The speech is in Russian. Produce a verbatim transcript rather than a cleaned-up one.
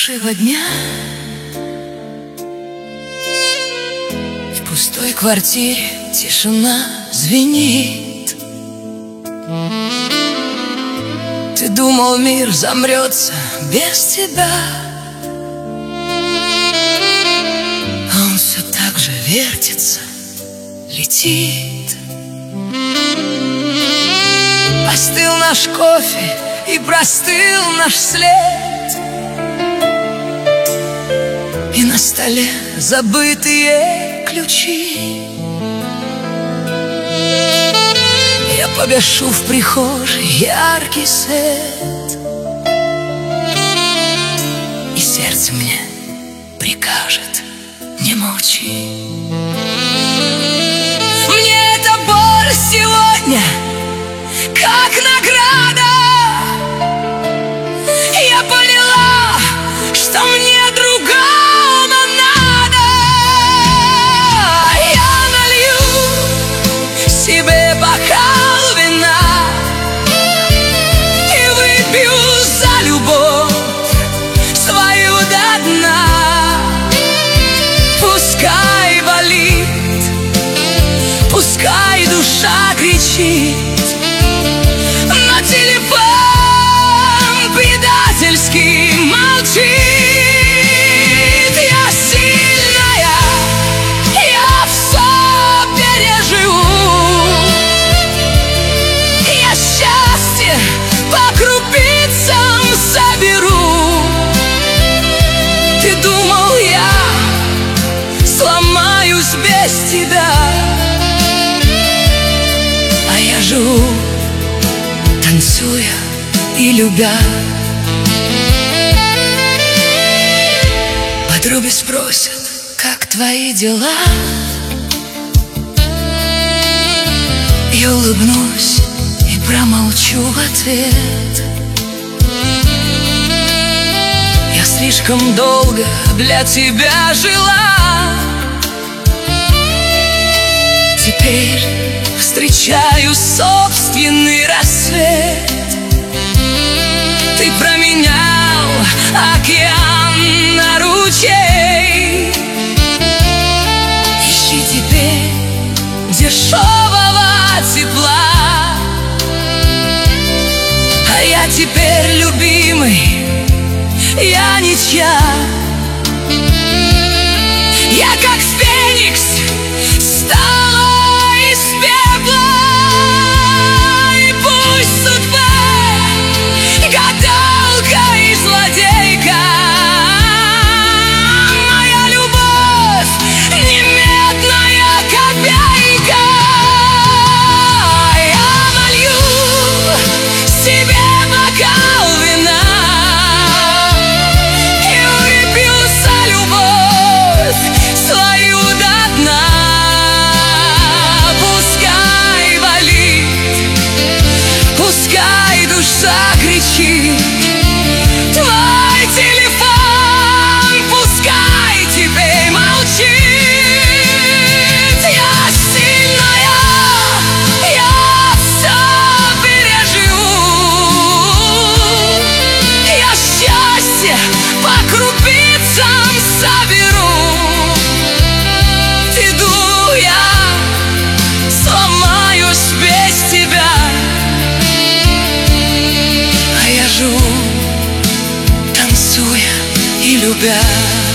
минувшего дня. В пустой квартире тишина звенит. Ты думал, мир замрется без тебя, а он все так же вертится, летит. Остыл наш кофе и простыл наш след, и на столе забытые ключи. Я погашу в прихожей яркий свет, и сердце мне прикажет: не молчи. Мне эта боль сегодня как награда. Я поняла, что мне другого надо. Я налью себе бокал вина и выпью за любовь свою до дна. Пускай болит, пускай душа кричит, но телефон предательски молчит. Я сильная, я все переживу. Я счастье по крупицам соберу. Ты думал, я сломаюсь без тебя, а я живу, танцуя и любя. Подруги спросят, как твои дела? Я улыбнусь и промолчу в ответ. Я слишком долго для тебя жила, теперь встречаю собственный рассвет. Ты променял океан на ручей. Ищи теперь дешевого тепла, а я теперь любимый, я ничья. Я как феникс встала из пепла, и пусть судьба гадалка и злодейка, моя любовь не медная копейка. Я налью себе бокал вина и выпью за любовь свою до дна. Пускай болит, пускай душа кричит, твой телефон пускай теперь молчит. Я сильная, я все переживу. Я счастье по крупицам соберу. Ты думал, я сломаюсь без тебя, а я живу, танцуя и любя.